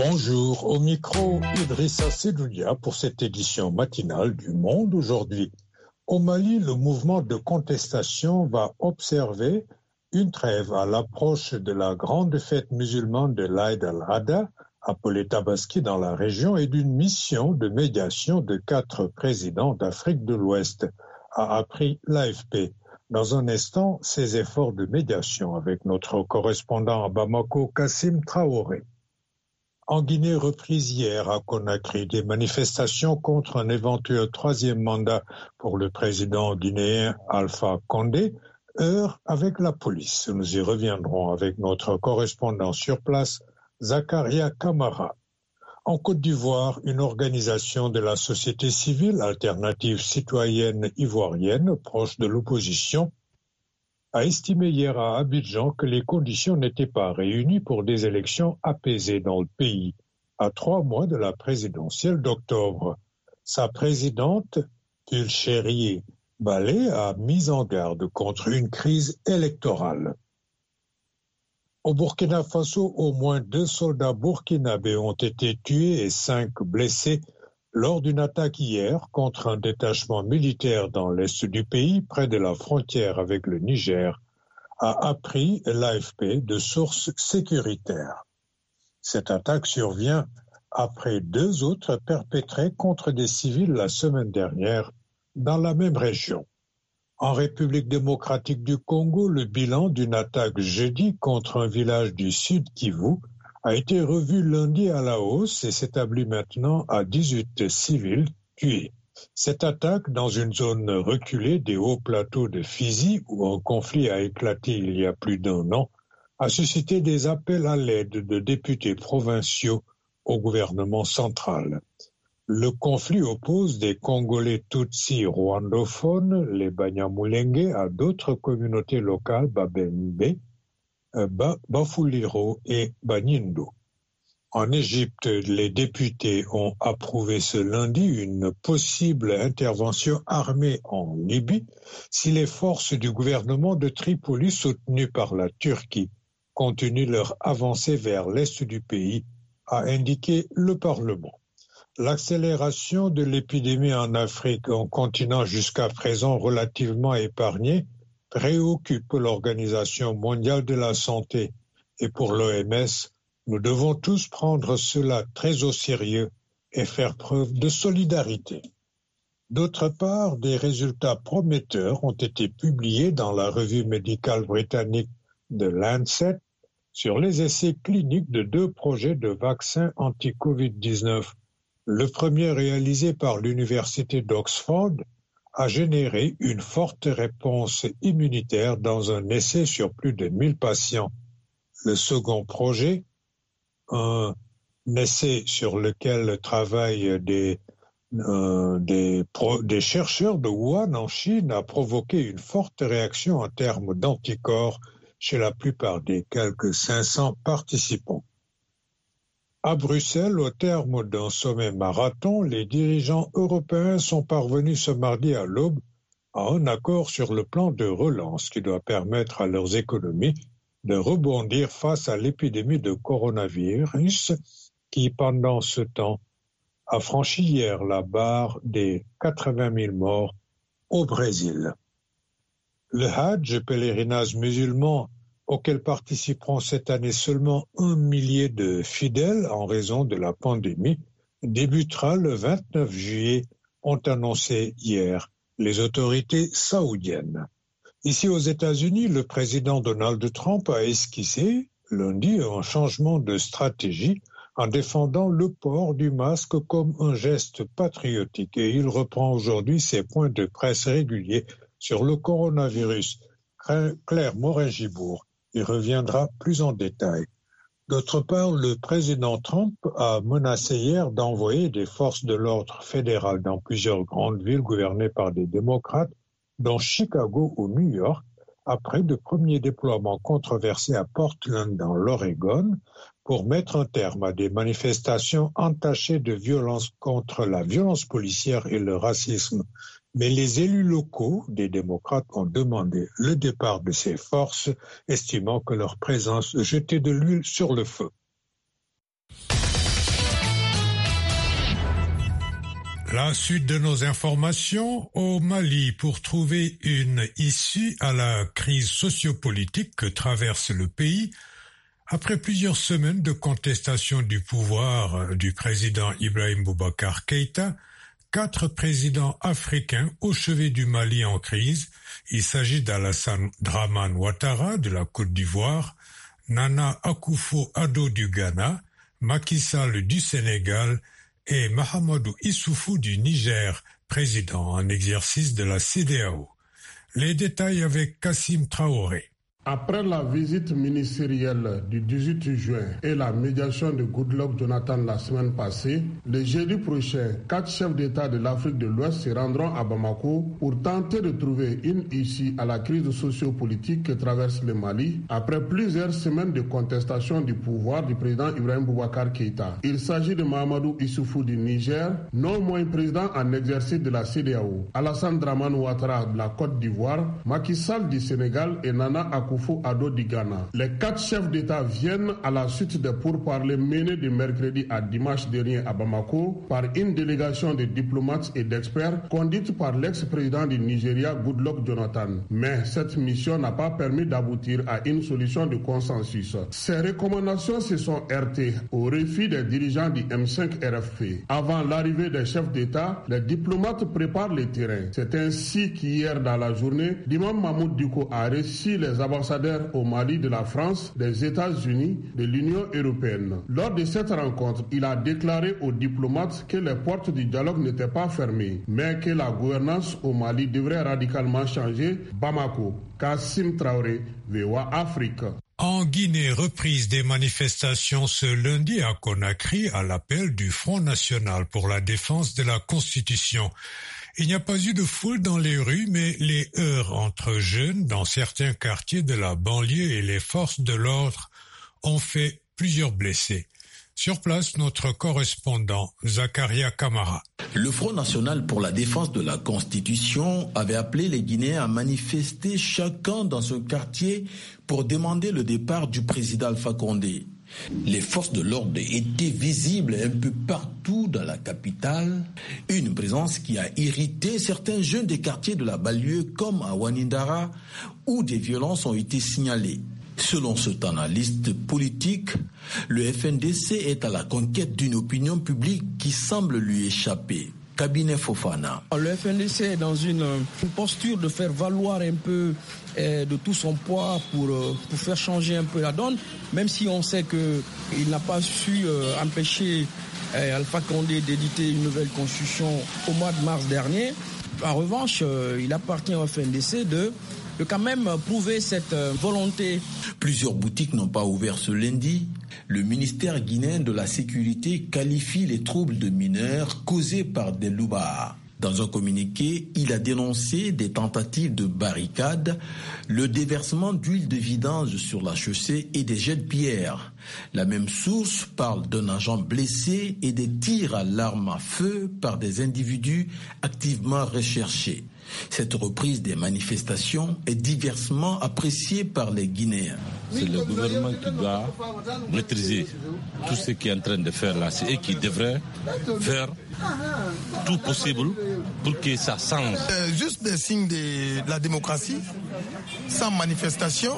Bonjour, au micro Idrissa Sedoulia pour cette édition matinale du Monde aujourd'hui. Au Mali, le mouvement de contestation va observer une trêve à l'approche de la grande fête musulmane de l'Aïd al-Adha, appelée Tabaski dans la région, et d'une mission de médiation de 4 présidents d'Afrique de l'Ouest, a appris l'AFP. Dans un instant, ces efforts de médiation avec notre correspondant à Bamako, Kassim Traoré. En Guinée, reprise hier à Conakry, des manifestations contre un éventuel 3e mandat pour le président guinéen Alpha Condé heurtent avec la police. Nous y reviendrons avec notre correspondant sur place, Zakaria Kamara. En Côte d'Ivoire, une organisation de la société civile, Alternative citoyenne ivoirienne, proche de l'opposition, a estimé hier à Abidjan que les conditions n'étaient pas réunies pour des élections apaisées dans le pays, à 3 mois de la présidentielle d'octobre. Sa présidente, Pulchérie Balé, a mis en garde contre une crise électorale. Au Burkina Faso, au moins 2 soldats burkinabés ont été tués et 5 blessés lors d'une attaque hier contre un détachement militaire dans l'est du pays, près de la frontière avec le Niger, a appris l'AFP de sources sécuritaires. Cette attaque survient après 2 autres perpétrées contre des civils la semaine dernière dans la même région. En République démocratique du Congo, le bilan d'une attaque jeudi contre un village du Sud Kivu a été revu lundi à la hausse et s'établit maintenant à 18 civils tués. Cette attaque, dans une zone reculée des hauts plateaux de Fizi, où un conflit a éclaté il y a plus d'1 an, a suscité des appels à l'aide de députés provinciaux au gouvernement central. Le conflit oppose des Congolais Tutsis rwandophones, les Banyamulenge, à d'autres communautés locales, Babembe, Bafuliro et Banindo. En Égypte, les députés ont approuvé ce lundi une possible intervention armée en Libye si les forces du gouvernement de Tripoli soutenues par la Turquie continuent leur avancée vers l'est du pays, a indiqué le Parlement. L'accélération de l'épidémie en Afrique, un continent jusqu'à présent relativement épargné, préoccupe l'Organisation mondiale de la santé et pour l'OMS, nous devons tous prendre cela très au sérieux et faire preuve de solidarité. D'autre part, des résultats prometteurs ont été publiés dans la revue médicale britannique The Lancet sur les essais cliniques de 2 projets de vaccins anti-Covid-19. Le premier, réalisé par l'Université d'Oxford, a généré une forte réponse immunitaire dans un essai sur plus de 1000 patients. Le second projet, un essai sur lequel travaillent des chercheurs de Wuhan en Chine, a provoqué une forte réaction en termes d'anticorps chez la plupart des quelques 500 participants. À Bruxelles, au terme d'un sommet marathon, les dirigeants européens sont parvenus ce mardi à l'aube à un accord sur le plan de relance qui doit permettre à leurs économies de rebondir face à l'épidémie de coronavirus qui, pendant ce temps, a franchi hier la barre des 80 000 morts au Brésil. Le Hajj, pèlerinage musulman auquel participeront cette année seulement 1 millier de fidèles en raison de la pandémie, débutera le 29 juillet, ont annoncé hier les autorités saoudiennes. Ici aux États-Unis, le président Donald Trump a esquissé lundi un changement de stratégie en défendant le port du masque comme un geste patriotique et il reprend aujourd'hui ses points de presse réguliers sur le coronavirus. Claire Morin-Gibourg y reviendra plus en détail. D'autre part, le président Trump a menacé hier d'envoyer des forces de l'ordre fédéral dans plusieurs grandes villes gouvernées par des démocrates, dont Chicago ou New York, après de premiers déploiements controversés à Portland dans l'Oregon, pour mettre un terme à des manifestations entachées de violence contre la violence policière et le racisme. Mais les élus locaux des démocrates ont demandé le départ de ces forces, estimant que leur présence jetait de l'huile sur le feu. La suite de nos informations au Mali pour trouver une issue à la crise sociopolitique que traverse le pays. Après plusieurs semaines de contestation du pouvoir du président Ibrahim Boubacar Keïta, 4 présidents africains au chevet du Mali en crise. Il s'agit d'Alassane Dramane Ouattara de la Côte d'Ivoire, Nana Akufo-Addo du Ghana, Macky Sall du Sénégal et Mahamadou Issoufou du Niger, président en exercice de la CEDEAO. Les détails avec Kassim Traoré. Après la visite ministérielle du 18 juin et la médiation de Goodluck Jonathan la semaine passée, le jeudi prochain, 4 chefs d'État de l'Afrique de l'Ouest se rendront à Bamako pour tenter de trouver une issue à la crise sociopolitique que traverse le Mali après plusieurs semaines de contestation du pouvoir du président Ibrahim Boubacar Keïta. Il s'agit de Mahamadou Issoufou du Niger, non moins président en exercice de la CEDEAO, Alassane Dramane Ouattara de la Côte d'Ivoire, Macky Sall du Sénégal et Nana Akufo-Addo du Ghana. Les 4 chefs d'État viennent à la suite des pourparlers menés de mercredi à dimanche dernier à Bamako par une délégation de diplomates et d'experts conduite par l'ex-président du Nigeria Goodluck Jonathan. Mais cette mission n'a pas permis d'aboutir à une solution de consensus. Ces recommandations se sont heurtées au refus des dirigeants du M5 RFP. Avant l'arrivée des chefs d'État, les diplomates préparent le terrain. C'est ainsi qu'hier dans la journée, l'imam Mahmoud Dicko a reçu les ambassadeurs au Mali de la France, des États-Unis, de l'Union européenne. Lors de cette rencontre, il a déclaré aux diplomates que les portes du dialogue n'étaient pas fermées, mais que la gouvernance au Mali devrait radicalement changer. Bamako, Kassim Traoré, VOA Afrique. En Guinée, reprise des manifestations ce lundi à Conakry à l'appel du Front national pour la défense de la Constitution. Il n'y a pas eu de foule dans les rues, mais les heurts entre jeunes dans certains quartiers de la banlieue et les forces de l'ordre ont fait plusieurs blessés. Sur place, notre correspondant Zakaria Kamara. Le Front national pour la défense de la Constitution avait appelé les Guinéens à manifester chacun dans ce quartier pour demander le départ du président Alpha Condé. Les forces de l'ordre étaient visibles un peu partout dans la capitale, une présence qui a irrité certains jeunes des quartiers de la banlieue comme à Wanindara où des violences ont été signalées. Selon cet analyste politique, le FNDC est à la conquête d'une opinion publique qui semble lui échapper. Cabinet Fofana. Le FNDC est dans une posture de faire valoir un peu de tout son poids pour faire changer un peu la donne, même si on sait qu'il n'a pas su empêcher Alpha Condé d'éditer une nouvelle constitution au mois de mars dernier. En revanche, il appartient au FNDC de quand même prouver cette volonté. Plusieurs boutiques n'ont pas ouvert ce lundi. Le ministère guinéen de la Sécurité qualifie les troubles de mineurs causés par des loupards. Dans un communiqué, il a dénoncé des tentatives de barricades, le déversement d'huile de vidange sur la chaussée et des jets de pierre. La même source parle d'un agent blessé et des tirs à l'arme à feu par des individus activement recherchés. Cette reprise des manifestations est diversement appréciée par les Guinéens. C'est le gouvernement qui doit maîtriser tout ce qu'il est en train de faire là. C'est eux qui devraient faire tout possible pour que ça change. Juste des signes de la démocratie, sans manifestation,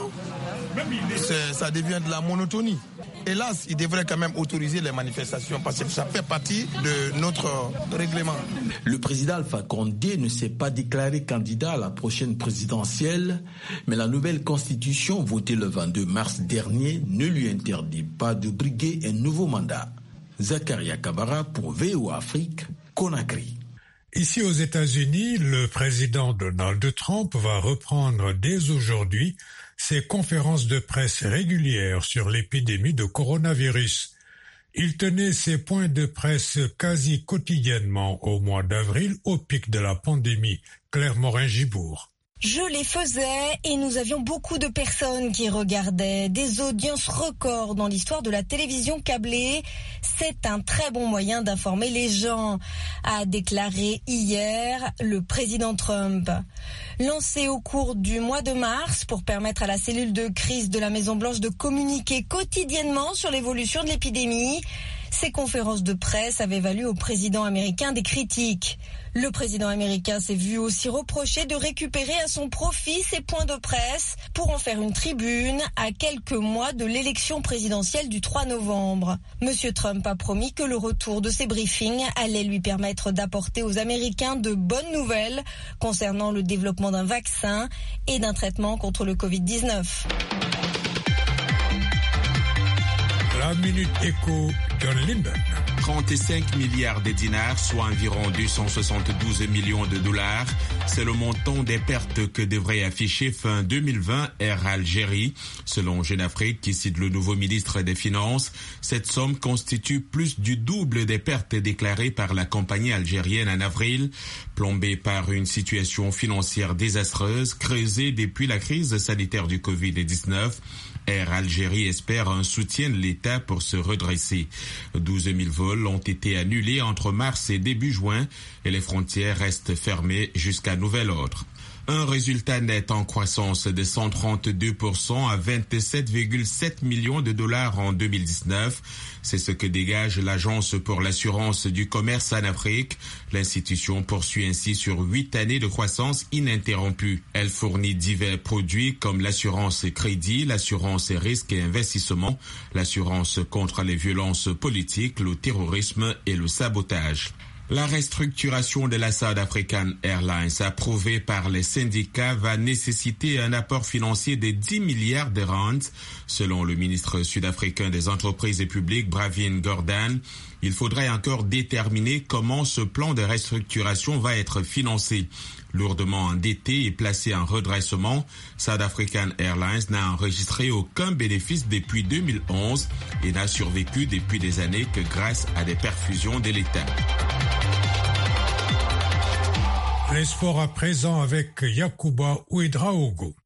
ça devient de la monotonie. Hélas, il devrait quand même autoriser les manifestations parce que ça fait partie de notre règlement. Le président Alpha Condé ne s'est pas déclaré candidat à la prochaine présidentielle, mais la nouvelle constitution votée le 22 mars dernier ne lui interdit pas de briguer un nouveau mandat. Zakaria Kabara pour VOA Afrique, Conakry. Ici aux États-Unis, le président Donald Trump va reprendre dès aujourd'hui ses conférences de presse régulières sur l'épidémie de coronavirus. Il tenait ses points de presse quasi quotidiennement au mois d'avril au pic de la pandémie. Claire Morin-Gibourg. Je les faisais et nous avions beaucoup de personnes qui regardaient, des audiences records dans l'histoire de la télévision câblée. C'est un très bon moyen d'informer les gens, a déclaré hier le président Trump. Lancé au cours du mois de mars pour permettre à la cellule de crise de la Maison-Blanche de communiquer quotidiennement sur l'évolution de l'épidémie, Ces conférences de presse avaient valu au président américain des critiques. Le président américain s'est vu aussi reprocher de récupérer à son profit ses points de presse pour en faire une tribune à quelques mois de l'élection présidentielle du 3 novembre. Monsieur Trump a promis que le retour de ces briefings allait lui permettre d'apporter aux Américains de bonnes nouvelles concernant le développement d'un vaccin et d'un traitement contre le Covid-19. La Minute Éco, John Linden. 35 milliards de dinars, soit environ 272 millions de dollars. C'est le montant des pertes que devrait afficher fin 2020 Air Algérie. Selon Jeune Afrique, qui cite le nouveau ministre des Finances, cette somme constitue plus du double des pertes déclarées par la compagnie algérienne en avril, plombée par une situation financière désastreuse creusée depuis la crise sanitaire du Covid-19. Air Algérie espère un soutien de l'État pour se redresser. 12 000 vols ont été annulés entre mars et début juin et les frontières restent fermées jusqu'à nouvel ordre. Un résultat net en croissance de 132% à 27,7 millions de dollars en 2019. C'est ce que dégage l'Agence pour l'assurance du commerce en Afrique. L'institution poursuit ainsi sur 8 années de croissance ininterrompue. Elle fournit divers produits comme l'assurance crédit, l'assurance risque et investissement, l'assurance contre les violences politiques, le terrorisme et le sabotage. La restructuration de la South African Airlines approuvée par les syndicats va nécessiter un apport financier de 10 milliards de rands. Selon le ministre sud-africain des entreprises et publiques, Pravin Gordhan, il faudrait encore déterminer comment ce plan de restructuration va être financé. Lourdement endetté et placé en redressement, South African Airlines n'a enregistré aucun bénéfice depuis 2011 et n'a survécu depuis des années que grâce à des perfusions de l'État. Les sports à présent avec Yacouba Ouedraogo.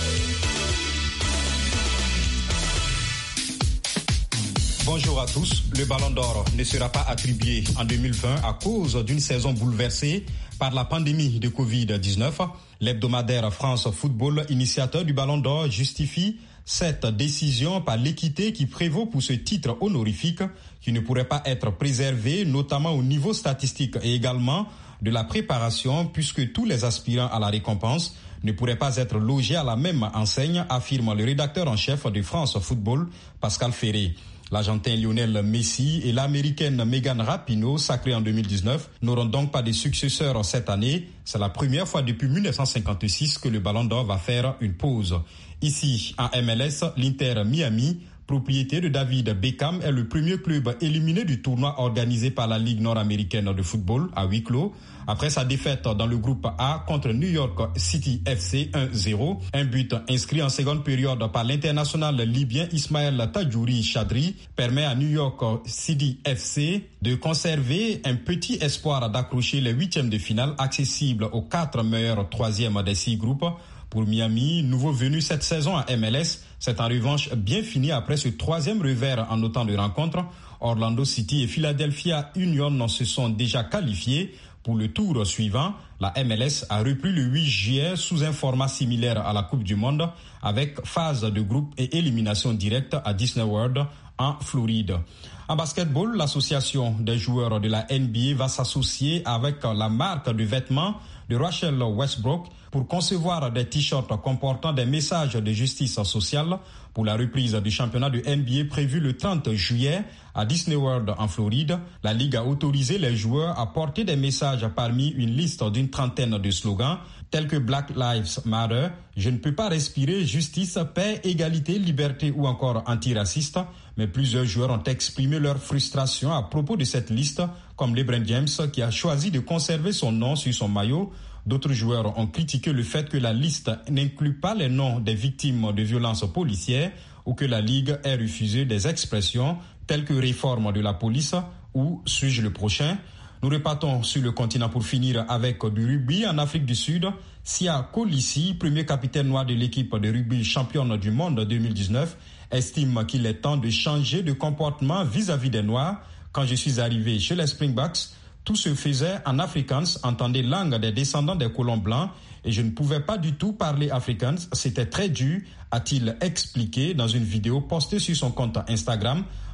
Bonjour à tous. Le Ballon d'Or ne sera pas attribué en 2020 à cause d'une saison bouleversée par la pandémie de Covid-19. L'hebdomadaire France Football, initiateur du Ballon d'Or, justifie cette décision par l'équité qui prévaut pour ce titre honorifique qui ne pourrait pas être préservé, notamment au niveau statistique et également de la préparation, puisque tous les aspirants à la récompense ne pourraient pas être logés à la même enseigne, affirme le rédacteur en chef de France Football, Pascal Ferré. L'Argentin Lionel Messi et l'Américaine Megan Rapinoe, sacrés en 2019, n'auront donc pas de successeurs cette année. C'est la première fois depuis 1956 que le Ballon d'Or va faire une pause. Ici, en MLS, l'Inter Miami, propriété de David Beckham, est le premier club éliminé du tournoi organisé par la Ligue nord-américaine de football à huis clos. Après sa défaite dans le groupe A contre New York City FC 1-0, un but inscrit en seconde période par l'international libyen Ismaël Tadjouri Chadri permet à New York City FC de conserver un petit espoir d'accrocher les huitièmes de finale accessibles aux 4 meilleurs troisièmes des 6 groupes. Pour Miami, nouveau venu cette saison à MLS, c'est en revanche bien fini après ce 3e revers en autant de rencontres. Orlando City et Philadelphia Union se sont déjà qualifiés. Pour le tour suivant, la MLS a repris le 8 juillet sous un format similaire à la Coupe du Monde avec phase de groupe et élimination directe à Disney World en Floride. En basketball, l'association des joueurs de la NBA va s'associer avec la marque de vêtements de Russell Westbrook pour concevoir des t-shirts comportant des messages de justice sociale pour la reprise du championnat de NBA prévu le 30 juillet à Disney World en Floride. La Ligue a autorisé les joueurs à porter des messages parmi une liste d'une trentaine de slogans tels que Black Lives Matter, je ne peux pas respirer, justice, paix, égalité, liberté ou encore antiraciste. Mais plusieurs joueurs ont exprimé leur frustration à propos de cette liste, comme LeBron James qui a choisi de conserver son nom sur son maillot. D'autres joueurs ont critiqué le fait que la liste n'inclut pas les noms des victimes de violences policières ou que la Ligue ait refusé des expressions telles que réforme de la police ou suis-je le prochain. Nous repartons sur le continent pour finir avec du rugby en Afrique du Sud. Sia Kolisi, premier capitaine noir de l'équipe de rugby championne du monde 2019, estime qu'il est temps de changer de comportement vis-à-vis des Noirs. Quand je suis arrivé chez les Springboks, tout se faisait en Afrikaans, entendez langue des descendants des colons blancs, et je ne pouvais pas du tout parler Afrikaans. C'était très dur, a-t-il expliqué dans une vidéo postée sur son compte Instagram.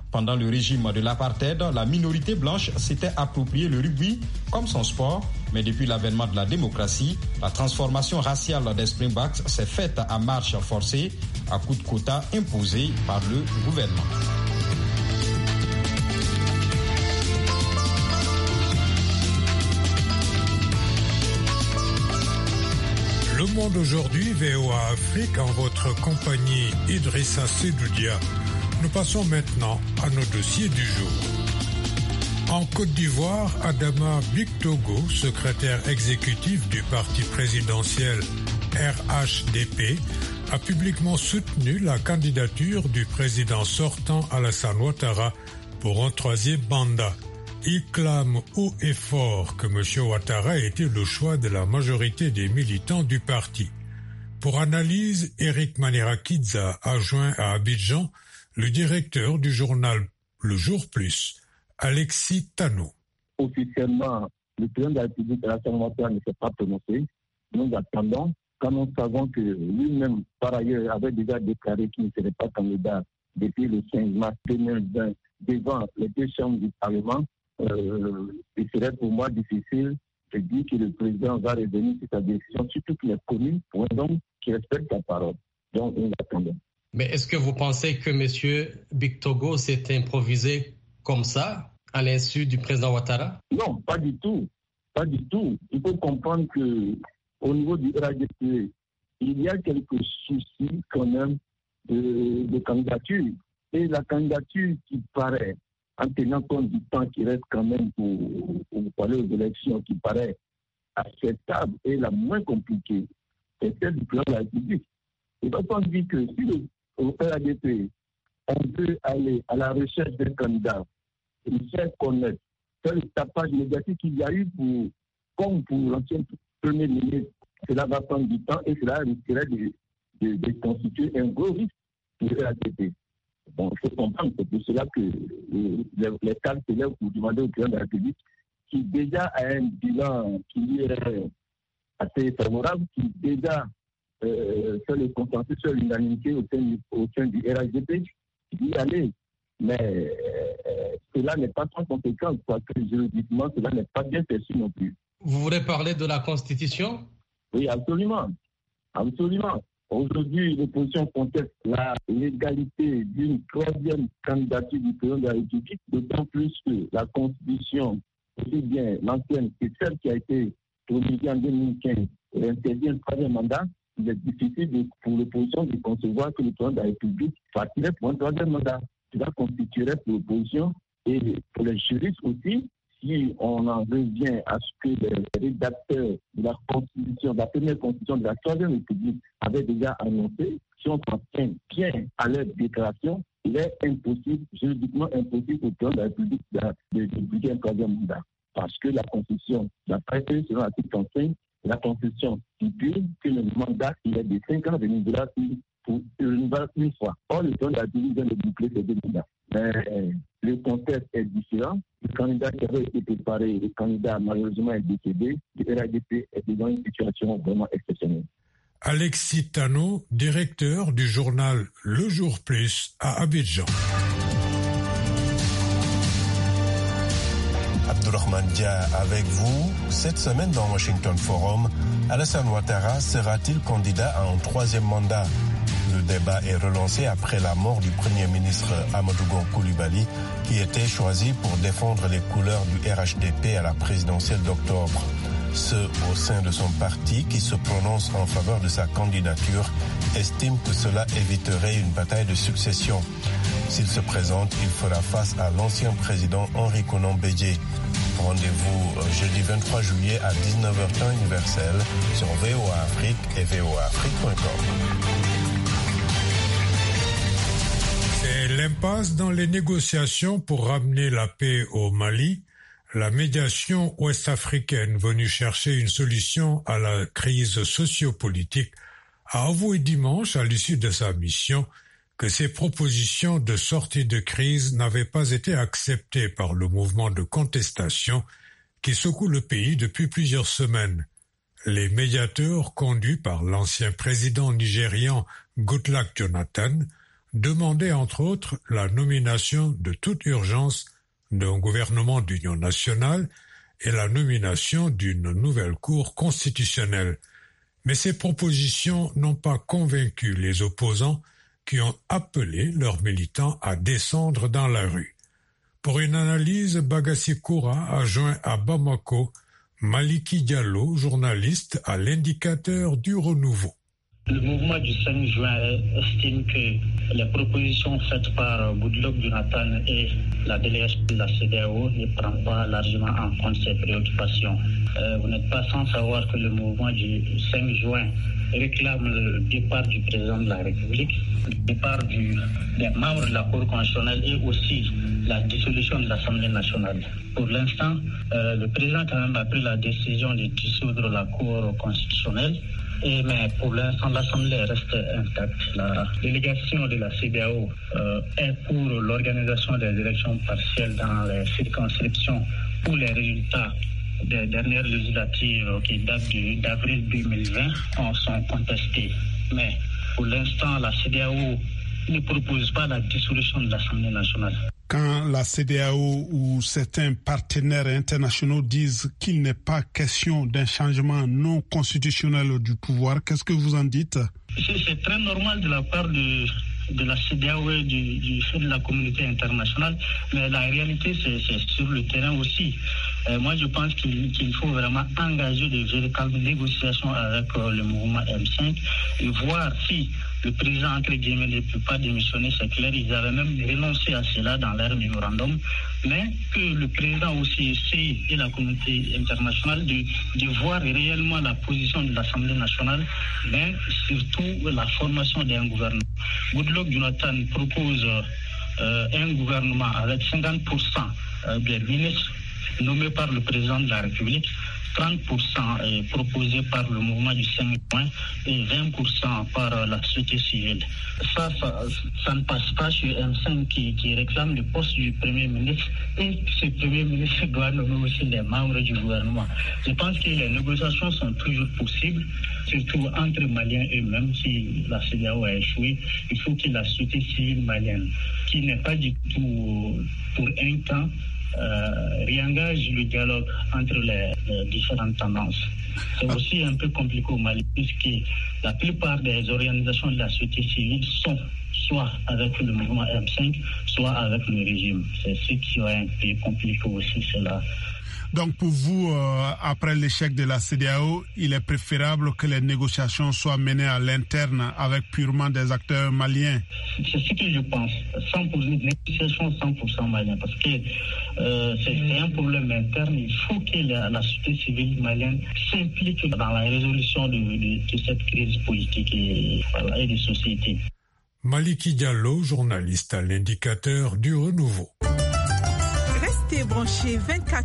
Pendant le régime de l'apartheid, la minorité blanche s'était approprié le rugby comme son sport, mais depuis l'avènement de la démocratie, la transformation raciale des Springboks s'est faite à marche forcée, à coups de quotas imposés par le gouvernement. Le Monde aujourd'hui, VOA Afrique, en votre compagnie Idrissa Sedoudia. Nous passons maintenant à nos dossiers du jour. En Côte d'Ivoire, Adama Bictogo, secrétaire exécutif du parti présidentiel RHDP, a publiquement soutenu la candidature du président sortant Alassane Ouattara pour un troisième mandat. Il clame haut et fort que M. Ouattara ait été le choix de la majorité des militants du parti. Pour analyse, Eric Manirakidza a joint à Abidjan le directeur du journal Le Jour Plus, Alexis Tano. Officiellement, le président de la République, Alassane Ouattara, ne s'est pas prononcé. Nous attendons, quand nous savons que lui-même, par ailleurs, avait déjà déclaré qu'il ne serait pas candidat depuis le 15 mars 2020 devant les deux chambres du Parlement. Il serait pour moi difficile de dire que le président va revenir sur sa décision, surtout qu'il est connu pour un homme qui respecte sa parole. Donc, nous attendons. Mais est-ce que vous pensez que M. Bictogo s'est improvisé comme ça, à l'insu du président Ouattara? Non, pas du tout. Pas du tout. Il faut comprendre qu'au niveau du RHDP, il y a quelques soucis quand même de candidature. Et la candidature qui paraît, en tenant compte du temps qui reste quand même pour parler aux élections, qui paraît acceptable et la moins compliquée, c'est celle du président de la République. Il va pas dire que si au RHDP, on veut aller à la recherche d'un candidat, il faire connaître, faire le tapage médiatique qu'il y a eu comme pour l'ancien premier ministre, cela va prendre du temps et cela risquerait de constituer un gros risque pour le RHDP. Bon, il faut comprendre, c'est pour cela que les cadres se lèvent pour demander au président de la République, qui déjà a un bilan qui est assez favorable, qui déjà fait le consensus sur l'unanimité au sein du RHDP, d'y aller. Mais cela n'est pas sans conséquence, parce que juridiquement, cela n'est pas bien perçu non plus. Vous voulez parler de la Constitution? Oui, absolument. Absolument. Aujourd'hui, l'opposition conteste la légalité d'une troisième candidature du président de la République, d'autant plus que la Constitution, aussi bien l'ancienne que celle qui a été promulguée en 2015, interdit un troisième mandat. Il est difficile pour l'opposition de concevoir que le président de la République partirait pour un troisième mandat. Cela constituerait pour l'opposition et pour les juristes aussi, si on en revient à ce que les rédacteurs de la Constitution, de la première Constitution de la Troisième République avaient déjà annoncé, si on s'en tient bien à leur déclaration, il est impossible, juridiquement impossible au président de la République de publier un troisième mandat. Parce que la Constitution, d'après eux, selon l'article 35, la Constitution stipule que le mandat, il est de 5 ans renouvelable pour une fois. Or, le président de la République vient de boucler ces 2 mandats. Mais le contexte est différent. Le candidat qui avait été préparé, le candidat malheureusement est décédé. Le RHDP est dans une situation vraiment exceptionnelle. Alexis Tano, directeur du journal Le Jour Plus à Abidjan. Abdourahmane Dia avec vous. Cette semaine dans Washington Forum, Alassane Ouattara sera-t-il candidat à un troisième mandat? Le débat est relancé après la mort du Premier ministre Amadou Gon Coulibaly, qui était choisi pour défendre les couleurs du RHDP à la présidentielle d'octobre. Ceux au sein de son parti qui se prononcent en faveur de sa candidature estiment que cela éviterait une bataille de succession. S'il se présente, il fera face à l'ancien président Henri Konan Bédié. Rendez-vous jeudi 23 juillet à 19h temps universel sur VOA Afrique et voaafrique.com. C'est l'impasse dans les négociations pour ramener la paix au Mali. La médiation ouest-africaine venue chercher une solution à la crise sociopolitique a avoué dimanche, à l'issue de sa mission, que ces propositions de sortie de crise n'avaient pas été acceptées par le mouvement de contestation qui secoue le pays depuis plusieurs semaines. Les médiateurs, conduits par l'ancien président nigérian Goodluck Jonathan, demandait entre autres la nomination de toute urgence d'un gouvernement d'union nationale et la nomination d'une nouvelle cour constitutionnelle. Mais ces propositions n'ont pas convaincu les opposants qui ont appelé leurs militants à descendre dans la rue. Pour une analyse, Bagassi Koura a joint à Bamako Maliki Diallo, journaliste à l'Indicateur du Renouveau. Le mouvement du 5 juin estime que les propositions faites par Goodluck Jonathan et la délégation de la CEDEAO ne prennent pas largement en compte ces préoccupations. Vous n'êtes pas sans savoir que le mouvement du 5 juin réclame le départ du président de la République, le départ des membres de la Cour constitutionnelle et aussi la dissolution de l'Assemblée nationale. Pour l'instant, le président quand même a pris la décision de dissoudre la Cour constitutionnelle. Mais pour l'instant, l'Assemblée reste intacte. La délégation de la CEDEAO est pour l'organisation des élections partielles dans les circonscriptions où les résultats des dernières législatives qui datent d'avril 2020 sont contestés. Mais pour l'instant, la CEDEAO ne propose pas la dissolution de l'Assemblée nationale. Quand la CEDEAO ou certains partenaires internationaux disent qu'il n'est pas question d'un changement non constitutionnel du pouvoir, qu'est-ce que vous en dites? C'est très normal de la part de la CEDEAO et du fait de la communauté internationale, mais la réalité c'est sur le terrain aussi. Moi je pense qu'il faut vraiment engager de véritables négociations avec le mouvement M5 et voir si le président, entre guillemets, ne peut pas démissionner, c'est clair. Ils avaient même renoncé à cela dans leur mémorandum. Mais que le président aussi essaie, et la communauté internationale, de voir réellement la position de l'Assemblée nationale, mais surtout la formation d'un gouvernement. Goodluck Jonathan propose un gouvernement avec 50% des ministres nommés par le président de la République, 30% est proposé par le mouvement du 5 juin et 20% par la société civile. Ça ne passe pas sur M5 qui réclame le poste du Premier ministre et ce Premier ministre doit nommer aussi les membres du gouvernement. Je pense que les négociations sont toujours possibles, surtout entre Maliens eux-mêmes. Si la CEDEAO a échoué, il faut que la société civile malienne, qui n'est pas du tout pour un temps, réengage le dialogue entre les différentes tendances. C'est aussi un peu compliqué au Mali puisque la plupart des organisations de la société civile sont soit avec le mouvement M5, soit avec le régime. C'est ce qui est un peu compliqué aussi, cela. Donc pour vous, après l'échec de la CEDEAO, il est préférable que les négociations soient menées à l'interne avec purement des acteurs maliens? C'est ce que je pense. 100% négociation 100% malien. Parce que c'est un problème interne. Il faut que la société civile malienne s'implique dans la résolution de cette crise politique et de société. Maliki Diallo, journaliste à l'Indicateur du Renouveau. Restez branchés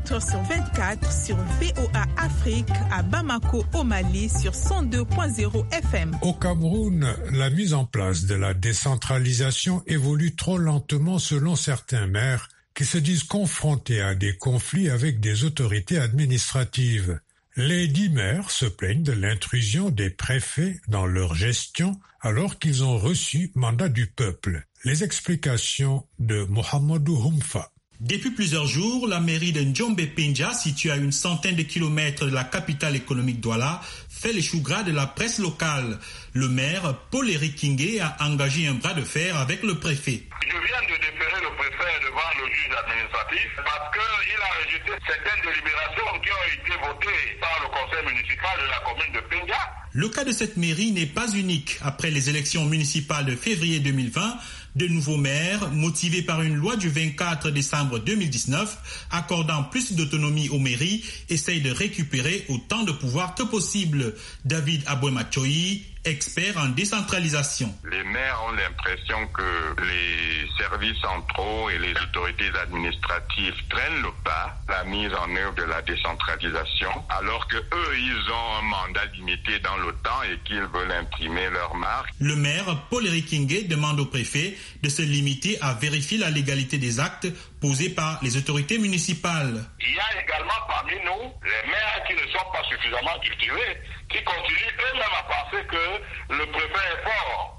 24h/24 sur VOA Afrique à Bamako au Mali sur 102.0 FM. Au Cameroun, la mise en place de la décentralisation évolue trop lentement selon certains maires qui se disent confrontés à des conflits avec des autorités administratives. Les 10 maires se plaignent de l'intrusion des préfets dans leur gestion alors qu'ils ont reçu mandat du peuple. Les explications de Mohamedou Humfa. Depuis plusieurs jours, la mairie de Njombe-Pinja, située à une centaine de kilomètres de la capitale économique Douala, fait les choux gras de la presse locale. Le maire, Paul-Éric Kingé, a engagé un bras de fer avec le préfet. Je viens de déférer le préfet devant le juge administratif parce qu'il a rejeté certaines délibérations qui ont été votées par le conseil municipal de la commune de Pinja. Le cas de cette mairie n'est pas unique. Après les élections municipales de février 2020, de nouveaux maires, motivés par une loi du 24 décembre 2019, accordant plus d'autonomie aux mairies, essayent de récupérer autant de pouvoir que possible. David Abouemachoyi, expert en décentralisation. Les maires ont l'impression que les services centraux et les autorités administratives traînent le pas, la mise en œuvre de la décentralisation, alors que eux, ils ont un mandat limité dans le temps et qu'ils veulent imprimer leur marque. Le maire, Paul-Éric Kingé, demande au préfet de se limiter à vérifier la légalité des actes posés par les autorités municipales. Il y a également parmi nous les maires qui ne sont pas suffisamment cultivés, qui continuent eux-mêmes à penser que le préfet est fort.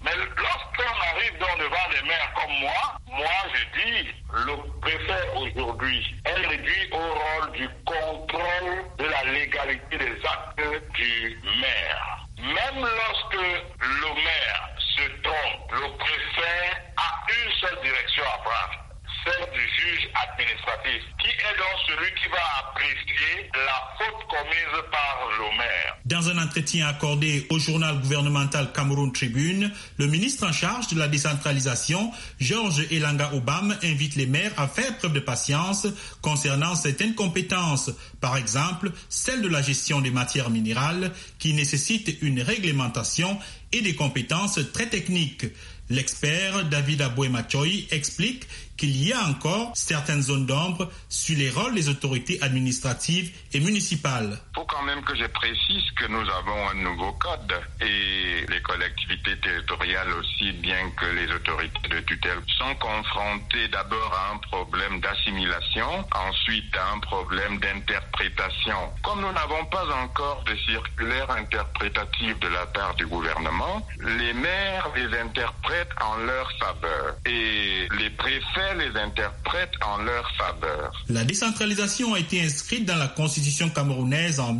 Mais lorsqu'on arrive devant des maires comme moi je dis, le préfet aujourd'hui est réduit au rôle du contrôle de la légalité des actes du maire. Même lorsque le maire se trompe, le préfet a une seule direction à prendre, celle du juge administratif, qui est donc celui qui va apprécier la faute commise par le maire. Dans un entretien accordé au journal gouvernemental Cameroun Tribune, le ministre en charge de la décentralisation, Georges Elanga Obam, invite les maires à faire preuve de patience concernant certaines compétences, par exemple celle de la gestion des matières minérales, qui nécessite une réglementation et des compétences très techniques. L'expert David Aboué-Machoy explique qu'il y a encore certaines zones d'ombre sur les rôles des autorités administratives et municipales. Il faut quand même que je précise que nous avons un nouveau code et les collectivités territoriales aussi, bien que les autorités de tutelle, sont confrontées d'abord à un problème d'assimilation, ensuite à un problème d'interprétation. Comme nous n'avons pas encore de circulaire interprétative de la part du gouvernement, les maires les interprètent en leur faveur et les préfets les interprètent en leur faveur. La décentralisation a été inscrite dans la Constitution camerounaise en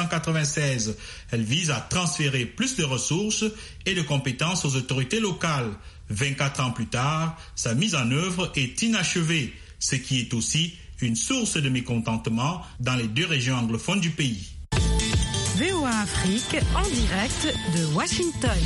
1996. Elle vise à transférer plus de ressources et de compétences aux autorités locales. 24 ans plus tard, sa mise en œuvre est inachevée, ce qui est aussi une source de mécontentement dans les deux régions anglophones du pays. VOA Afrique en direct de Washington.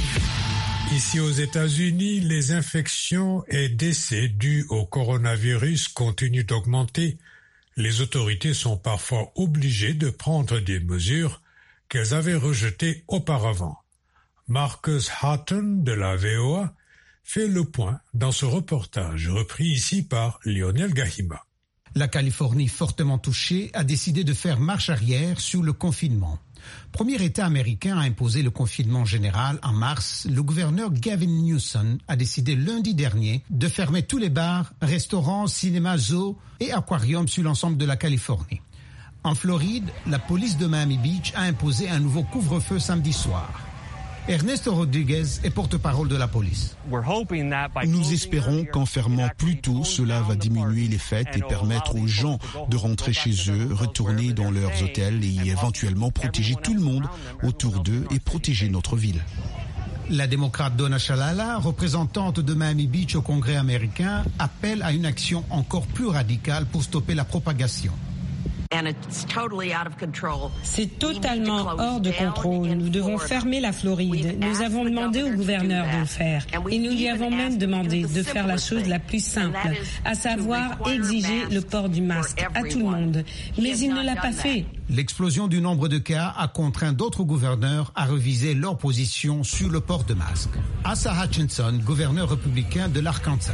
Ici aux États-Unis, les infections et décès dus au coronavirus continuent d'augmenter. Les autorités sont parfois obligées de prendre des mesures qu'elles avaient rejetées auparavant. Marcus Hatton de la VOA fait le point dans ce reportage repris ici par Lionel Gahima. La Californie, fortement touchée, a décidé de faire marche arrière sur le confinement. Premier État américain à imposer le confinement général en mars, le gouverneur Gavin Newsom a décidé lundi dernier de fermer tous les bars, restaurants, cinémas, zoos et aquariums sur l'ensemble de la Californie. En Floride, la police de Miami Beach a imposé un nouveau couvre-feu samedi soir. Ernesto Rodriguez est porte-parole de la police. Nous espérons qu'en fermant plus tôt, cela va diminuer les fêtes et permettre aux gens de rentrer chez eux, retourner dans leurs hôtels et éventuellement protéger tout le monde autour d'eux et protéger notre ville. La démocrate Donna Shalala, représentante de Miami Beach au Congrès américain, appelle à une action encore plus radicale pour stopper la propagation. C'est totalement hors de contrôle. Nous devons fermer la Floride. Nous avons demandé au gouverneur de le faire. Et nous lui avons même demandé de faire la chose la plus simple, à savoir exiger le port du masque à tout le monde. Mais il ne l'a pas fait. L'explosion du nombre de cas a contraint d'autres gouverneurs à reviser leur position sur le port de masque. Asa Hutchinson, gouverneur républicain de l'Arkansas.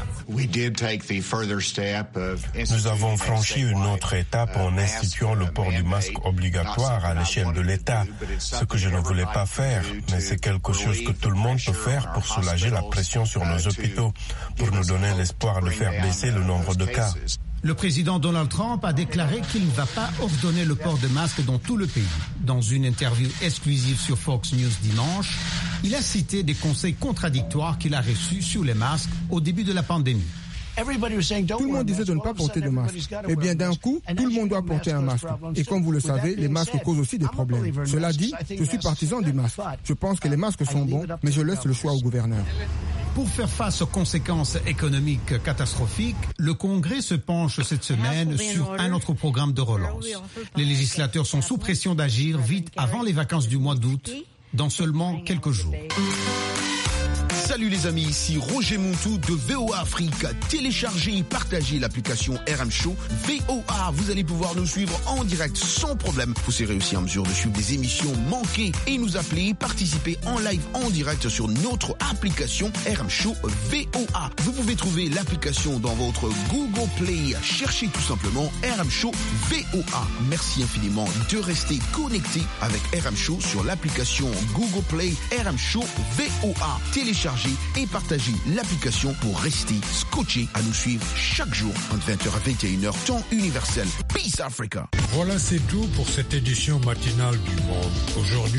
Nous avons franchi une autre étape en instituant le port du masque obligatoire à l'échelle de l'État. Ce que je ne voulais pas faire, mais c'est quelque chose que tout le monde peut faire pour soulager la pression sur nos hôpitaux, pour nous donner l'espoir de faire baisser le nombre de cas. Le président Donald Trump a déclaré qu'il ne va pas ordonner le port de masque dans tout le pays. Dans une interview exclusive sur Fox News dimanche, il a cité des conseils contradictoires qu'il a reçus sur les masques au début de la pandémie. Tout le monde disait de ne pas porter de masque. Eh bien, d'un coup, tout le monde doit porter un masque. Et comme vous le savez, les masques causent aussi des problèmes. Cela dit, je suis partisan du masque. Je pense que les masques sont bons, mais je laisse le choix au gouverneur. Pour faire face aux conséquences économiques catastrophiques, le Congrès se penche cette semaine sur un autre programme de relance. Les législateurs sont sous pression d'agir vite avant les vacances du mois d'août, dans seulement quelques jours. Salut les amis, ici Roger Montou de VOA Afrique. Téléchargez et partagez l'application RM Show VOA. Vous allez pouvoir nous suivre en direct sans problème. Vous serez aussi en mesure de suivre des émissions manquées et nous appeler, participer en live en direct sur notre application RM Show VOA. Vous pouvez trouver l'application dans votre Google Play. Cherchez tout simplement RM Show VOA. Merci infiniment de rester connecté avec RM Show sur l'application Google Play RM Show VOA. Téléchargez et partagez l'application pour rester scotché à nous suivre chaque jour entre 20h à 21h, temps universel. Peace Africa. Voilà, c'est tout pour cette édition matinale du Monde. Aujourd'hui,